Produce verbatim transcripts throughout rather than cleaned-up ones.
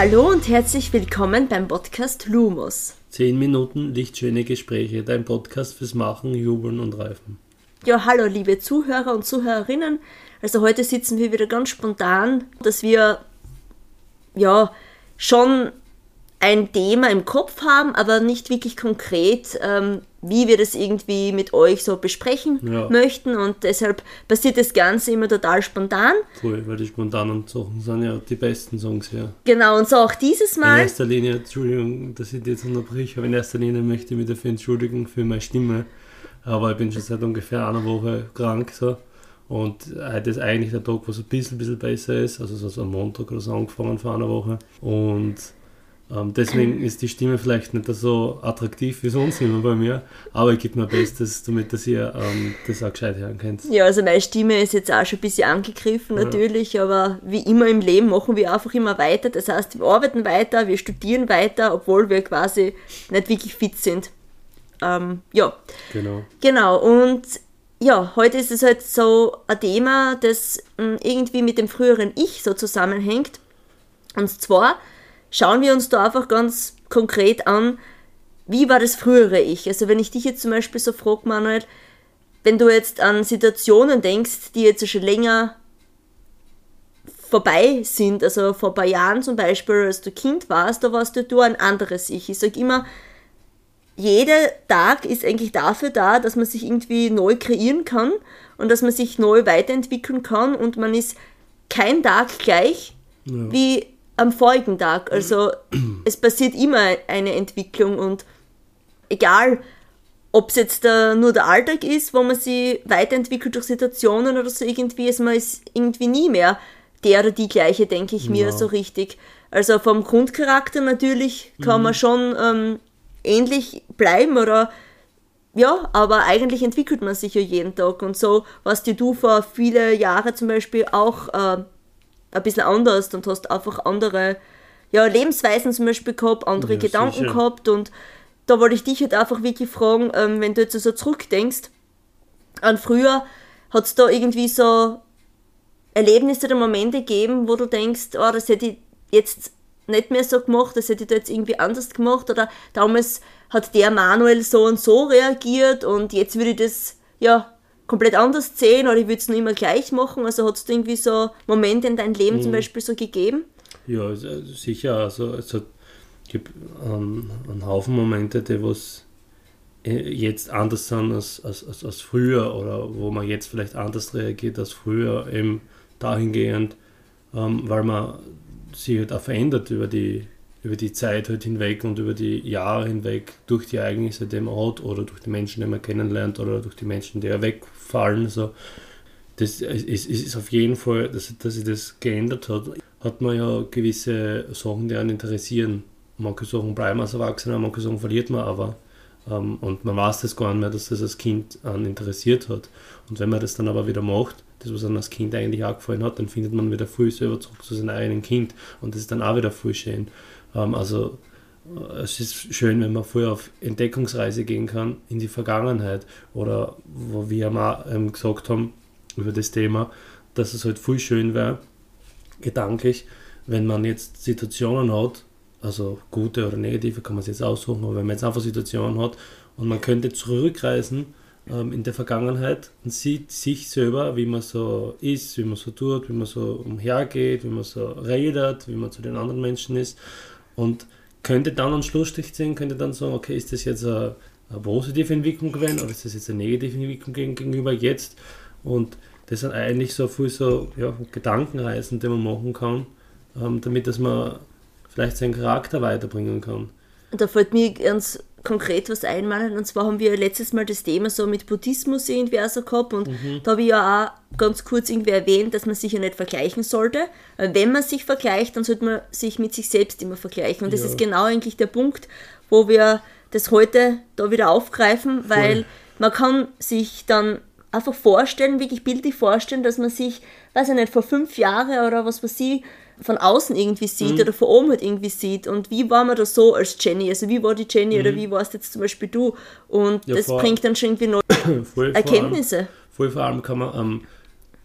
Hallo und herzlich willkommen beim Podcast Lumos. Zehn Minuten lichtschöne Gespräche, dein Podcast fürs Machen, Jubeln und Reifen. Ja, hallo liebe Zuhörer und Zuhörerinnen. Also heute sitzen wir wieder ganz spontan, dass wir ja schon ein Thema im Kopf haben, aber nicht wirklich konkret, ähm, wie wir das irgendwie mit euch so besprechen ja. möchten, und deshalb passiert das Ganze immer total spontan. Cool, weil die spontanen Sachen sind ja die besten Songs, ja. Genau, und so auch dieses Mal. In erster Linie, Entschuldigung, dass ich jetzt unterbreche, aber in erster Linie möchte ich mich dafür entschuldigen für meine Stimme, aber ich bin schon seit ungefähr einer Woche krank, so. Und heute ist eigentlich der Tag, wo es ein bisschen, bisschen besser ist, also so am Montag oder so angefangen vor einer Woche, und Ähm, deswegen ist die Stimme vielleicht nicht so attraktiv wie sonst immer bei mir, aber ich gebe mir Bestes, damit dass ihr ähm, das auch gescheit hören könnt. Ja, also meine Stimme ist jetzt auch schon ein bisschen angegriffen natürlich, ja. Aber wie immer im Leben machen wir einfach immer weiter. Das heißt, wir arbeiten weiter, wir studieren weiter, obwohl wir quasi nicht wirklich fit sind. Ähm, ja, genau. Genau, und ja, heute ist es halt so ein Thema, das mh, irgendwie mit dem früheren Ich so zusammenhängt. Und zwar schauen wir uns da einfach ganz konkret an, wie war das frühere Ich? Also wenn ich dich jetzt zum Beispiel so frage, Manuel, wenn du jetzt an Situationen denkst, die jetzt schon länger vorbei sind, also vor ein paar Jahren zum Beispiel, als du Kind warst, da warst du ein anderes Ich. Ich sage immer, jeder Tag ist eigentlich dafür da, dass man sich irgendwie neu kreieren kann und dass man sich neu weiterentwickeln kann, und man ist kein Tag gleich ja. wie am vorigen Tag. Also es passiert immer eine Entwicklung, und egal, ob es jetzt uh, nur der Alltag ist, wo man sich weiterentwickelt durch Situationen oder so irgendwie, also man ist irgendwie nie mehr der oder die gleiche, denke ich mir, ja. so richtig. Also vom Grundcharakter natürlich kann mhm. man schon ähm, ähnlich bleiben, oder ja, aber eigentlich entwickelt man sich ja jeden Tag, und so warst du vor viele Jahre zum Beispiel auch äh, ein bisschen anders und hast einfach andere ja, Lebensweisen zum Beispiel gehabt, andere ja, Gedanken sicher. gehabt, und da wollte ich dich halt einfach wirklich fragen, ähm, wenn du jetzt so zurückdenkst an früher, hat es da irgendwie so Erlebnisse oder Momente gegeben, wo du denkst, oh, das hätte ich jetzt nicht mehr so gemacht, das hätte ich da jetzt irgendwie anders gemacht, oder damals hat der Manuel so und so reagiert und jetzt würde ich das ja komplett anders sehen, oder ich würde es nur immer gleich machen. Also hat es irgendwie so Momente in deinem Leben mhm. zum Beispiel so gegeben? Ja, sicher. Also es hat, gibt ähm, einen Haufen Momente, die was jetzt anders sind als, als, als, als früher, oder wo man jetzt vielleicht anders reagiert als früher, eben dahingehend, ähm, weil man sich halt auch verändert über die, über die Zeit halt hinweg und über die Jahre hinweg, durch die Ereignisse, die man hat, oder durch die Menschen, die man kennenlernt, oder durch die Menschen, die ja wegfallen. So. Das ist, ist auf jeden Fall, dass, dass sich das geändert hat. Hat man ja gewisse Sachen, die einen interessieren. Manche Sachen bleiben als Erwachsener, manche Sachen verliert man aber. Ähm, und man weiß das gar nicht mehr, dass das als Kind einen interessiert hat. Und wenn man das dann aber wieder macht, das, was einem als Kind eigentlich auch gefallen hat, dann findet man wieder früh selber zurück zu seinem eigenen Kind. Und das ist dann auch wieder voll schön. Also es ist schön, wenn man früher auf Entdeckungsreise gehen kann in die Vergangenheit, oder wo wir mal ähm, gesagt haben über das Thema, dass es halt voll schön wäre, gedanklich, wenn man jetzt Situationen hat, also gute oder negative kann man es jetzt aussuchen, aber wenn man jetzt einfach Situationen hat und man könnte zurückreisen ähm, in der Vergangenheit und sieht sich selber, wie man so ist, wie man so tut, wie man so umhergeht, wie man so redet, wie man zu den anderen Menschen ist, und könnte dann einen Schlussstrich ziehen, könnte dann sagen, okay, ist das jetzt eine, eine positive Entwicklung gewesen, oder ist das jetzt eine negative Entwicklung gegenüber jetzt? Und das sind eigentlich so viele so, ja, Gedankenreisen, die man machen kann, ähm, damit dass man vielleicht seinen Charakter weiterbringen kann. Und da fällt mir ganz konkret was einmalen, und zwar haben wir letztes Mal das Thema so mit Buddhismus irgendwie auch so gehabt, und mhm. da habe ich ja auch ganz kurz irgendwie erwähnt, dass man sich ja nicht vergleichen sollte. Wenn man sich vergleicht, dann sollte man sich mit sich selbst immer vergleichen, und das ja. ist genau eigentlich der Punkt, wo wir das heute da wieder aufgreifen, weil Voll. man kann sich dann einfach vorstellen, wirklich bildlich vorstellen, dass man sich, weiß ich nicht, vor fünf Jahren oder was weiß ich, von außen irgendwie sieht mhm. oder von oben halt irgendwie sieht, und wie war man da so als Jenny, also wie war die Jenny mhm. oder wie warst jetzt zum Beispiel du, und ja, das bringt dann schon irgendwie neue voll, Erkenntnisse. Vor allem, voll vor allem kann man, ähm,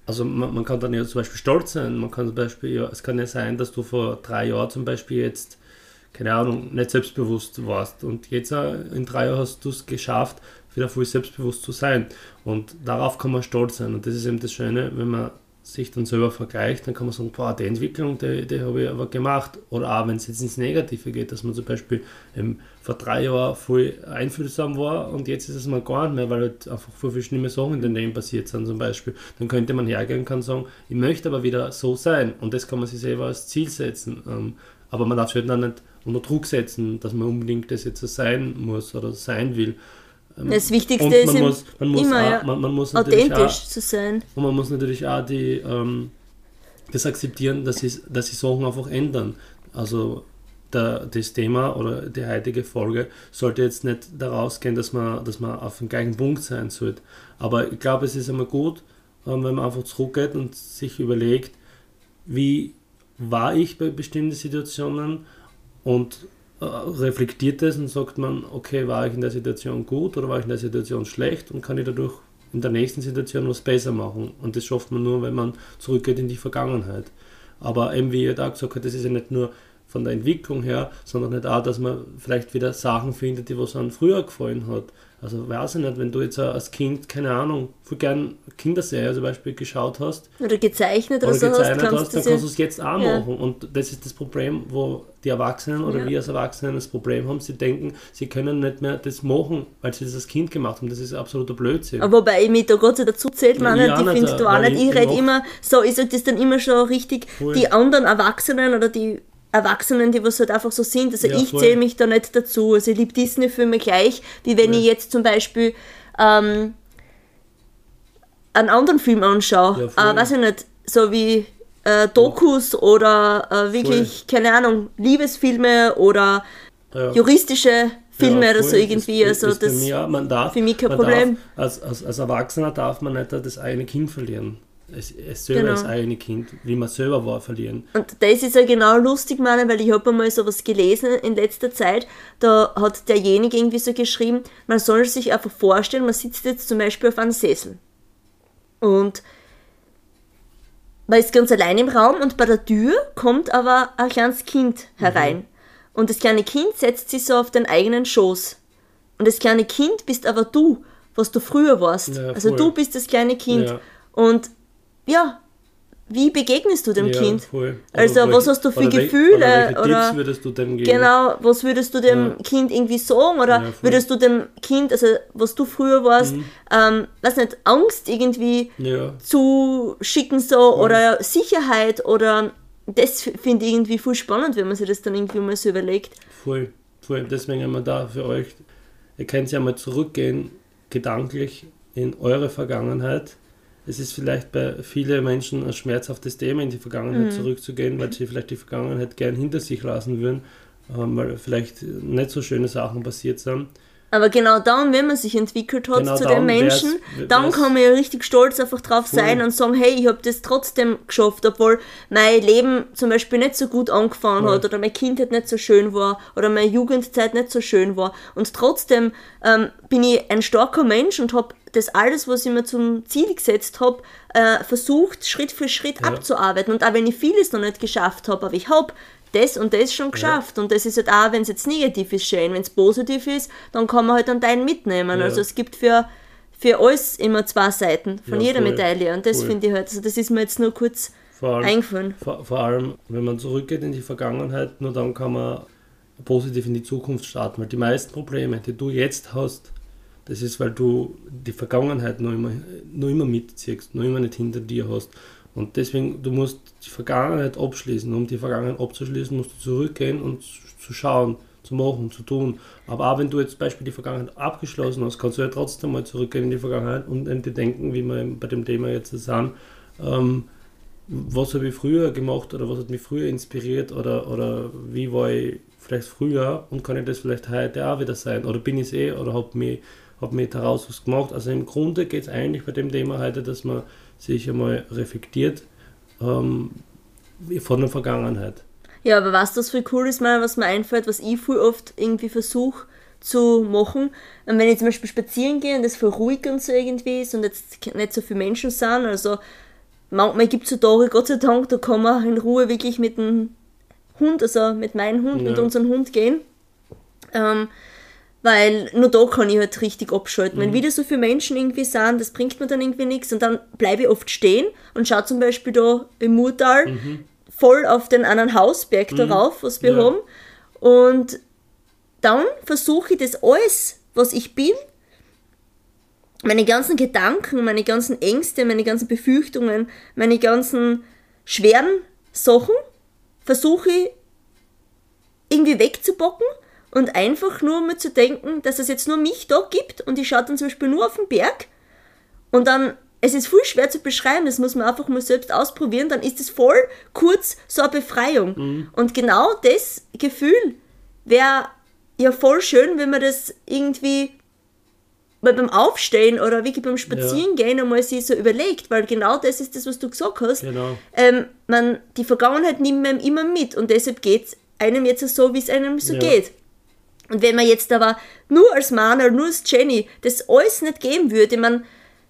also man, man kann dann ja zum Beispiel stolz sein. Man kann zum Beispiel, ja, es kann ja sein, dass du vor drei Jahren zum Beispiel jetzt, keine Ahnung, nicht selbstbewusst warst. Und jetzt in drei Jahren hast du es geschafft, wieder voll selbstbewusst zu sein. Und darauf kann man stolz sein. Und das ist eben das Schöne, wenn man sich dann selber vergleicht, dann kann man sagen, boah, die Entwicklung, die, die habe ich aber gemacht. Oder auch, wenn es jetzt ins Negative geht, dass man zum Beispiel ähm, vor drei Jahren voll einfühlsam war und jetzt ist es mal gar nicht mehr, weil halt einfach voll viele schlimme Sachen in den Leben passiert sind zum Beispiel. Dann könnte man hergehen und kann sagen, ich möchte aber wieder so sein. Und das kann man sich selber als Ziel setzen. Ähm, aber man darf sich halt dann nicht unter Druck setzen, dass man unbedingt das jetzt so sein muss oder sein will. Das Wichtigste und ist man muss, man muss immer auch, ja, man, man muss authentisch auch, zu sein. Und man muss natürlich auch die, ähm, das akzeptieren, dass sich dass sich Sachen einfach ändern. Also der, das Thema oder die heutige Folge sollte jetzt nicht daraus gehen, dass man, dass man auf dem gleichen Punkt sein sollte. Aber ich glaube, es ist immer gut, ähm, wenn man einfach zurückgeht und sich überlegt, wie war ich bei bestimmten Situationen und reflektiert das und sagt man, okay, war ich in der Situation gut oder war ich in der Situation schlecht und kann ich dadurch in der nächsten Situation was besser machen. Und das schafft man nur, wenn man zurückgeht in die Vergangenheit. Aber eben wie ihr da gesagt habt, das ist ja nicht nur von der Entwicklung her, sondern nicht auch, dass man vielleicht wieder Sachen findet, die was einem früher gefallen hat. Also weiß ich nicht, wenn du jetzt als Kind, keine Ahnung, viel gern Kinderserie zum Beispiel geschaut hast oder gezeichnet oder, oder so gezeichnet hast, hast, dann kannst du es jetzt auch ja. machen. Und das ist das Problem, wo die Erwachsenen oder ja. wir als Erwachsenen das Problem haben. Sie denken, sie können nicht mehr das machen, weil sie das als Kind gemacht haben. Das ist absoluter Blödsinn. Aber wobei ich mich da Gott sei Dank dazu zählt, man, ja, die nicht, findest du auch nicht. Ich, ich rede immer so, ich sage das dann immer schon richtig, voll. Die anderen Erwachsenen oder die Erwachsenen, die was halt einfach so sind, also ja, ich zähle mich da nicht dazu, also ich liebe Disney-Filme gleich, wie wenn ja. ich jetzt zum Beispiel ähm, einen anderen Film anschaue, ja, äh, weiß ich nicht, so wie äh, Dokus ja. oder äh, wirklich, voll. keine Ahnung, Liebesfilme oder ja. juristische Filme ja, oder so irgendwie, das, also das ist ja, man darf, für mich kein man Problem. Darf, als, als, als Erwachsener darf man nicht das eigene Kind verlieren. Es, es selber genau. das eigene Kind, wie man selber war, verlieren. Und das ist ja genau lustig, meine, weil ich habe einmal sowas gelesen in letzter Zeit, da hat derjenige irgendwie so geschrieben, man soll sich einfach vorstellen, man sitzt jetzt zum Beispiel auf einem Sessel und man ist ganz allein im Raum und bei der Tür kommt aber ein kleines Kind herein. Mhm. Und das kleine Kind setzt sich so auf den eigenen Schoß. Und das kleine Kind bist aber du, was du früher warst. Ja, also du bist das kleine Kind. Ja. Und ja, wie begegnest du dem ja, Kind? Voll. Also welche, was hast du für oder Gefühle? Welche oder Tipps würdest du dem geben? Genau, was würdest du dem ja. Kind irgendwie sagen? Oder ja, würdest du dem Kind, also was du früher warst, mhm. ähm, weiß nicht, Angst irgendwie ja. zuschicken so voll. Oder Sicherheit oder das finde ich irgendwie voll spannend, wenn man sich das dann irgendwie mal so überlegt. Voll, voll. Deswegen haben wir da für euch, ihr könnt ja mal zurückgehen, gedanklich in eure Vergangenheit. Es ist vielleicht bei vielen Menschen ein schmerzhaftes Thema, in die Vergangenheit mhm. zurückzugehen, weil sie vielleicht die Vergangenheit gern hinter sich lassen würden, ähm, weil vielleicht nicht so schöne Sachen passiert sind. Aber genau dann, wenn man sich entwickelt hat genau zu den Menschen, wär's, dann wär's kann man ja richtig stolz einfach drauf voll. Sein und sagen, hey, ich habe das trotzdem geschafft, obwohl mein Leben zum Beispiel nicht so gut angefangen voll. Hat oder meine Kindheit nicht so schön war oder meine Jugendzeit nicht so schön war. Und trotzdem ähm, bin ich ein starker Mensch und habe das alles, was ich mir zum Ziel gesetzt habe, äh, versucht, Schritt für Schritt ja. abzuarbeiten. Und auch wenn ich vieles noch nicht geschafft habe, aber ich habe das und das schon geschafft. Ja. Und das ist halt auch, wenn es jetzt negativ ist, schön. Wenn es positiv ist, dann kann man halt einen Teil mitnehmen. Ja. Also es gibt für, für alles immer zwei Seiten von ja, jeder voll. Medaille. Und das finde ich halt, also das ist mir jetzt nur kurz vor allem, eingefallen. Vor, vor allem, wenn man zurückgeht in die Vergangenheit, nur dann kann man positiv in die Zukunft starten. Weil die meisten Probleme, die du jetzt hast, das ist, weil du die Vergangenheit noch immer, noch immer mitziehst, noch immer nicht hinter dir hast. Und deswegen, du musst die Vergangenheit abschließen. Um die Vergangenheit abzuschließen, musst du zurückgehen und zu schauen, zu machen, zu tun. Aber auch wenn du jetzt zum Beispiel die Vergangenheit abgeschlossen hast, kannst du ja trotzdem mal zurückgehen in die Vergangenheit und an die denken, wie wir bei dem Thema jetzt sind. Ähm, was habe ich früher gemacht oder was hat mich früher inspiriert oder, oder wie war ich vielleicht früher und kann ich das vielleicht heute auch wieder sein? Oder bin ich es eh oder habe mich, hab mich daraus was gemacht? Also im Grunde geht es eigentlich bei dem Thema heute, dass man sich einmal reflektiert ähm, von der Vergangenheit. Ja, aber was das voll cool ist, mal, was mir einfällt, was ich voll oft irgendwie versuche zu machen, und wenn ich zum Beispiel spazieren gehe und das voll ruhig und so irgendwie ist und jetzt nicht so viele Menschen sind, also manchmal gibt es so Tage, Gott sei Dank, da kann man in Ruhe wirklich mit dem Hund, also mit meinem Hund, ja. mit unserem Hund gehen. Ähm, weil nur da kann ich halt richtig abschalten. Mhm. Wenn wieder so viele Menschen irgendwie sind, das bringt mir dann irgendwie nichts und dann bleibe ich oft stehen und schaue zum Beispiel da im Murtal mhm. voll auf den anderen Hausberg mhm. darauf, was wir ja. haben. Und dann versuche ich das alles, was ich bin, meine ganzen Gedanken, meine ganzen Ängste, meine ganzen Befürchtungen, meine ganzen schweren Sachen, versuche ich irgendwie wegzubocken und einfach nur mal zu denken, dass es jetzt nur mich da gibt und ich schaue dann zum Beispiel nur auf den Berg und dann, es ist voll schwer zu beschreiben, das muss man einfach mal selbst ausprobieren, dann ist es voll kurz so eine Befreiung. Mhm. Und genau das Gefühl wäre ja voll schön, wenn man das irgendwie mal beim Aufstehen oder wirklich beim Spazierengehen ja. einmal sich so überlegt, weil genau das ist das, was du gesagt hast. Genau. Ähm, man, die Vergangenheit nimmt man immer mit und deshalb geht es einem jetzt so, wie es einem so ja. geht. Und wenn man jetzt aber nur als Manuel, nur als Jenny das alles nicht geben würde, man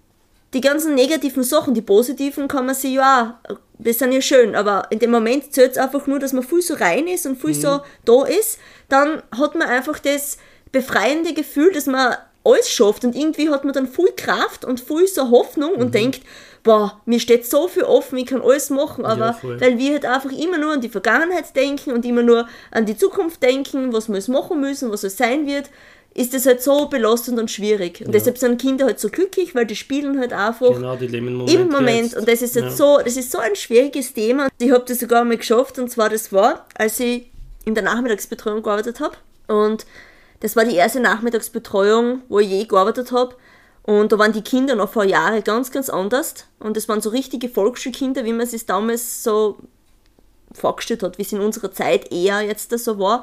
die ganzen negativen Sachen, die positiven kann man sich ja auch, das sind ja schön, aber in dem Moment zählt es einfach nur, dass man viel so rein ist und viel mhm. so da ist, dann hat man einfach das befreiende Gefühl, dass man alles schafft und irgendwie hat man dann viel Kraft und viel so Hoffnung mhm. und denkt, boah, mir steht so viel offen, ich kann alles machen, aber ja, weil wir halt einfach immer nur an die Vergangenheit denken und immer nur an die Zukunft denken, was wir jetzt machen müssen, was es sein wird, ist das halt so belastend und schwierig. Und ja. deshalb sind Kinder halt so glücklich, weil die spielen halt einfach genau, die leben im Moment. Im Moment. Jetzt. Und das ist halt ja. so, das ist so ein schwieriges Thema. Ich habe das sogar mal geschafft und zwar das war, als ich in der Nachmittagsbetreuung gearbeitet habe und das war die erste Nachmittagsbetreuung, wo ich je gearbeitet habe. Und da waren die Kinder noch vor Jahren ganz, ganz anders. Und das waren so richtige Volksschulkinder, wie man es damals so vorgestellt hat, wie es in unserer Zeit eher jetzt so war.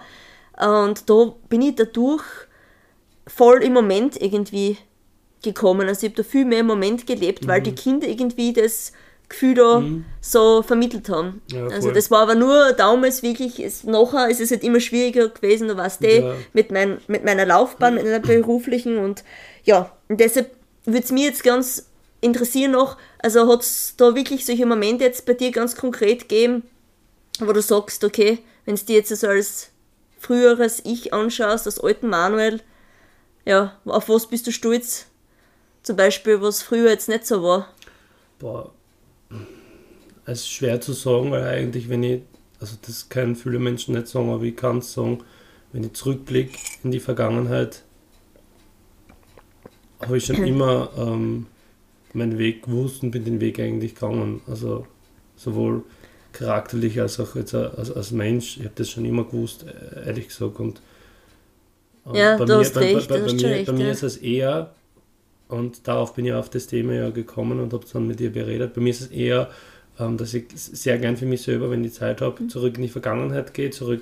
Und da bin ich dadurch voll im Moment irgendwie gekommen. Also ich habe da viel mehr im Moment gelebt, mhm. weil die Kinder irgendwie das Gefühl da mhm. so vermittelt haben. Ja, also das war aber nur damals wirklich, es, nachher ist es halt immer schwieriger gewesen, da warst du ja. mit, mein, mit meiner Laufbahn, mit meiner beruflichen und ja, und deshalb würde es mir jetzt ganz interessieren noch, also hat es da wirklich solche Momente jetzt bei dir ganz konkret gegeben, wo du sagst, okay, wenn es dir jetzt so als früheres Ich anschaust, als alten Manuel, ja, auf was bist du stolz? Zum Beispiel, was früher jetzt nicht so war. Boah, es ist schwer zu sagen, weil eigentlich, wenn ich, also das können viele Menschen nicht sagen, aber ich kann es sagen, wenn ich zurückblicke in die Vergangenheit, habe ich schon immer ähm, meinen Weg gewusst und bin den Weg eigentlich gegangen. Also sowohl charakterlich als auch jetzt als, als Mensch. Ich habe das schon immer gewusst, ehrlich gesagt. Und, und ja, bei du mir, hast bei, recht. Bei, du bei, hast mir, recht, bei mir ja. ist es eher, und darauf bin ich auf das Thema ja gekommen und habe es dann mit dir beredet, bei mir ist es eher, ähm, dass ich sehr gern für mich selber, wenn ich Zeit habe, zurück in die Vergangenheit gehe, zurück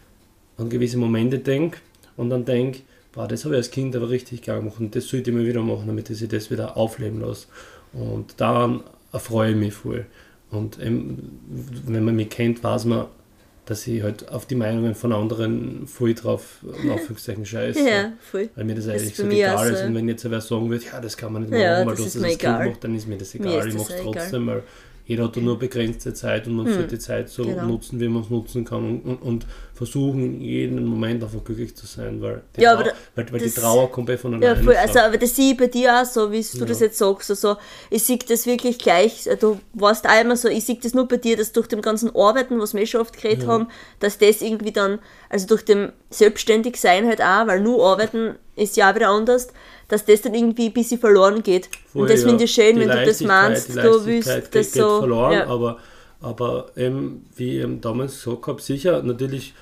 an gewisse Momente denke und dann denke, boah, das habe ich als Kind aber richtig geil gemacht und das sollte ich immer wieder machen, damit ich das wieder aufleben lasse. Und daran erfreue ich mich voll. Und eben, wenn man mich kennt, weiß man, dass ich halt auf die Meinungen von anderen voll drauf, in Anführungszeichen, scheiße. Ja, voll. Weil mir das eigentlich das so egal also ist. Und wenn jetzt wer sagen würde, ja, das kann man nicht machen, ja, weil das du das als Kind egal. machst, dann ist mir das Mir egal. ist Ich das mache es egal. trotzdem, weil jeder hat nur begrenzte Zeit und man hm. sollte die Zeit so genau. nutzen, wie man es nutzen kann und, und, und versuchen, jeden Moment einfach glücklich zu sein, weil die, ja, Trauer, da, weil, weil das, die Trauer kommt ja von ja, alleine. voll, also, aber das sehe ich bei dir auch so, wie du ja. das jetzt sagst. Also, ich sehe das wirklich gleich, du warst auch immer so, ich sehe das nur bei dir, dass durch dem ganzen Arbeiten, was wir schon oft geredet ja. haben, dass das irgendwie dann, also durch dem Selbstständigsein halt auch, weil nur Arbeiten ist ja auch wieder anders, dass das dann irgendwie ein bisschen verloren geht. Voll, und das ja. finde ich schön, die wenn du das meinst, du willst geht, das geht so. verloren, Ja. aber, aber eben, wie ich eben damals gesagt habe, sicher, natürlich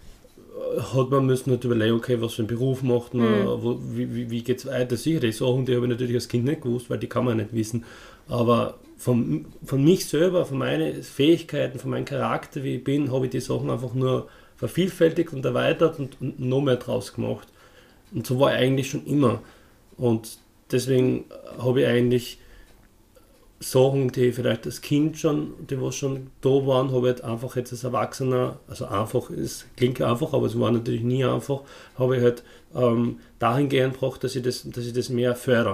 hat man müssen nicht überlegen, okay, was für einen Beruf macht man, mhm. wo, wie, wie, wie geht es weiter. Sicher, die Sachen, die habe ich natürlich als Kind nicht gewusst, weil die kann man nicht wissen. Aber von, von mich selber, von meinen Fähigkeiten, von meinem Charakter, wie ich bin, habe ich die Sachen einfach nur vervielfältigt und erweitert und, und noch mehr draus gemacht. Und so war ich eigentlich schon immer. Und deswegen habe ich eigentlich Sachen, die vielleicht als Kind schon, die was schon da waren, habe ich halt einfach jetzt als Erwachsener, also einfach, es klingt einfach, aber es war natürlich nie einfach, habe ich halt ähm, dahingehend gebracht, dass ich das, dass ich das mehr fördere.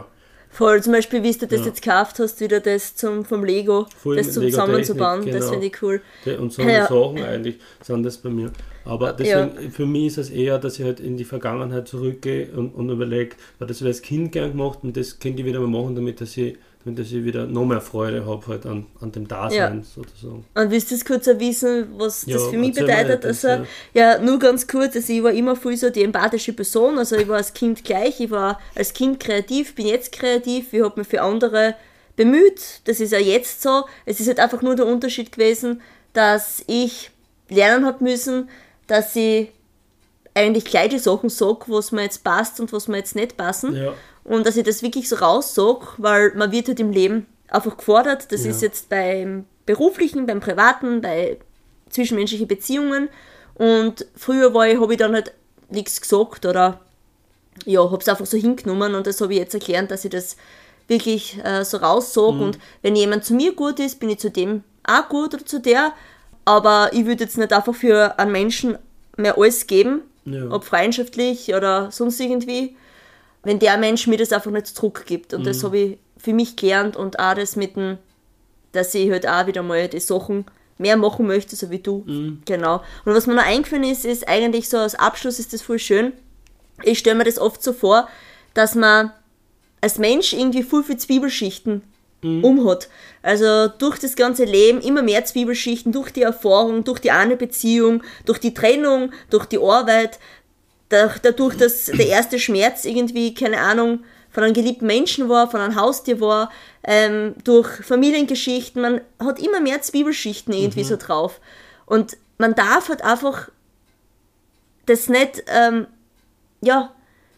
Voll, zum Beispiel, wie du das Ja. jetzt gekauft hast, wieder das zum, vom Lego, Voll das mit zum Lego-Technik, zusammenzubauen, das genau. finde ich cool. Und so Ja. Sachen eigentlich sind das bei mir. Aber deswegen, für mich ist es eher, dass ich halt in die Vergangenheit zurückgehe und, und überlege, weil das habe ich als Kind gern gemacht und das könnte ich wieder mal machen, damit dass ich, damit dass ich wieder noch mehr Freude habe halt an, an dem Dasein sozusagen. Und willst du das kurz wissen, was Ja, das für mich erzähl mal bedeutet? das, Also, ja. nur ganz kurz, also ich war immer viel so die empathische Person, also ich war als Kind gleich, ich war als Kind kreativ, bin jetzt kreativ, ich habe mich für andere bemüht, das ist ja jetzt so. Es ist halt einfach nur der Unterschied gewesen, dass ich lernen habe müssen, dass ich eigentlich gleich die Sachen sage, was mir jetzt passt und was mir jetzt nicht passen. Ja. Und dass ich das wirklich so raussage, weil man wird halt im Leben einfach gefordert. Das Ja. ist jetzt beim Beruflichen, beim Privaten, bei zwischenmenschlichen Beziehungen. Und früher war ich, habe ich dann halt nichts gesagt oder ja, habe es einfach so hingenommen und das habe ich jetzt erklärt, dass ich das wirklich äh, so raussage. Mhm. Und wenn jemand zu mir gut ist, bin ich zu dem auch gut oder zu der. Aber ich würde jetzt nicht einfach für einen Menschen mehr alles geben, Ja. ob freundschaftlich oder sonst irgendwie, wenn der Mensch mir das einfach nicht zurückgibt. Und Mhm. das habe ich für mich gelernt und auch das mit dem, dass ich halt auch wieder mal die Sachen mehr machen möchte, so wie du. Mhm. Genau. Und was mir noch eingefallen ist, ist eigentlich so als Abschluss ist das voll schön. Ich stelle mir das oft so vor, dass man als Mensch irgendwie voll viele Zwiebelschichten Mhm. umhat. Also durch das ganze Leben immer mehr Zwiebelschichten, durch die Erfahrung, durch die eine Beziehung, durch die Trennung, durch die Arbeit, da- dadurch, dass der erste Schmerz irgendwie, keine Ahnung, von einem geliebten Menschen war, von einem Haustier war, ähm, durch Familiengeschichten, man hat immer mehr Zwiebelschichten irgendwie so drauf. Und man darf halt einfach das nicht, ähm, ja,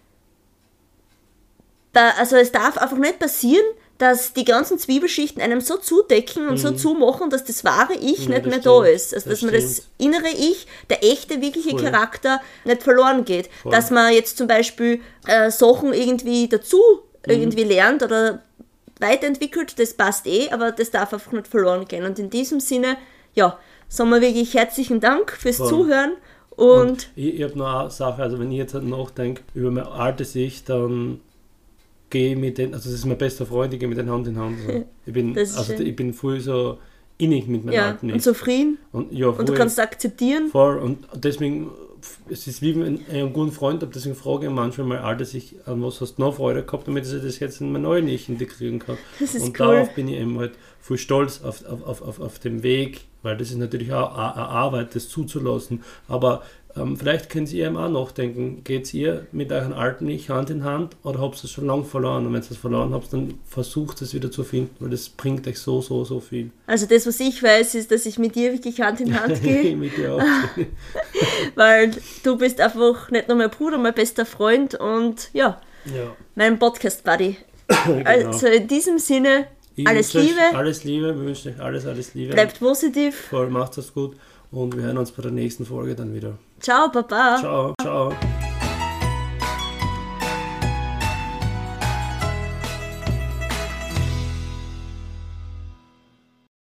da, also es darf einfach nicht passieren, dass die ganzen Zwiebelschichten einem so zudecken und so zumachen, dass das wahre Ich Ja, nicht das mehr da stimmt. ist. Also Das dass man das stimmt. innere Ich, der echte, wirkliche Voll. Charakter nicht verloren geht. Voll. Dass man jetzt zum Beispiel äh, Sachen irgendwie dazu Mhm. irgendwie lernt oder weiterentwickelt, das passt eh, aber das darf einfach nicht verloren gehen. Und in diesem Sinne, ja, sagen wir wirklich herzlichen Dank fürs Voll. Zuhören und, ich, ich habe noch eine Sache, also wenn ich jetzt halt nachdenke über mein altes Ich, dann gehe ich mit den, also das ist mein bester Freund, ich gehe mit den Hand in Hand. Also ich bin, Das ist also schön. ich bin voll so innig mit meinem ja, alten Ich. und zufrieden Und, ja, und du voll. kannst es akzeptieren. Voll. Und deswegen, es ist wie wenn ich einen guten Freund habe, deswegen frage ich manchmal mal, altes Ich, an was hast du noch Freude gehabt, damit ich das jetzt in mein neues Ich integrieren kann. Das ist und cool. darauf bin ich eben halt voll stolz auf, auf, auf, auf, auf dem Weg, weil das ist natürlich auch eine eine Arbeit, das zuzulassen. Aber ähm, vielleicht könnt ihr eben auch nachdenken, geht ihr mit euren alten Ich Hand in Hand oder habt ihr es schon lange verloren? Und wenn ihr es verloren habt, dann versucht es wieder zu finden, weil das bringt euch so, so, so viel. Also das, was ich weiß, ist, dass ich mit dir wirklich Hand in Hand gehe, mit dir auch. weil du bist einfach nicht nur mein Bruder, mein bester Freund und ja, Ja, mein Podcast-Buddy. genau. Also in diesem Sinne, Ich alles wünsche euch Liebe, Alles Liebe, wir wünschen euch alles, alles Liebe. bleibt positiv. Voll, macht das gut und wir hören uns bei der nächsten Folge dann wieder. Ciao, Papa. Ciao, ciao.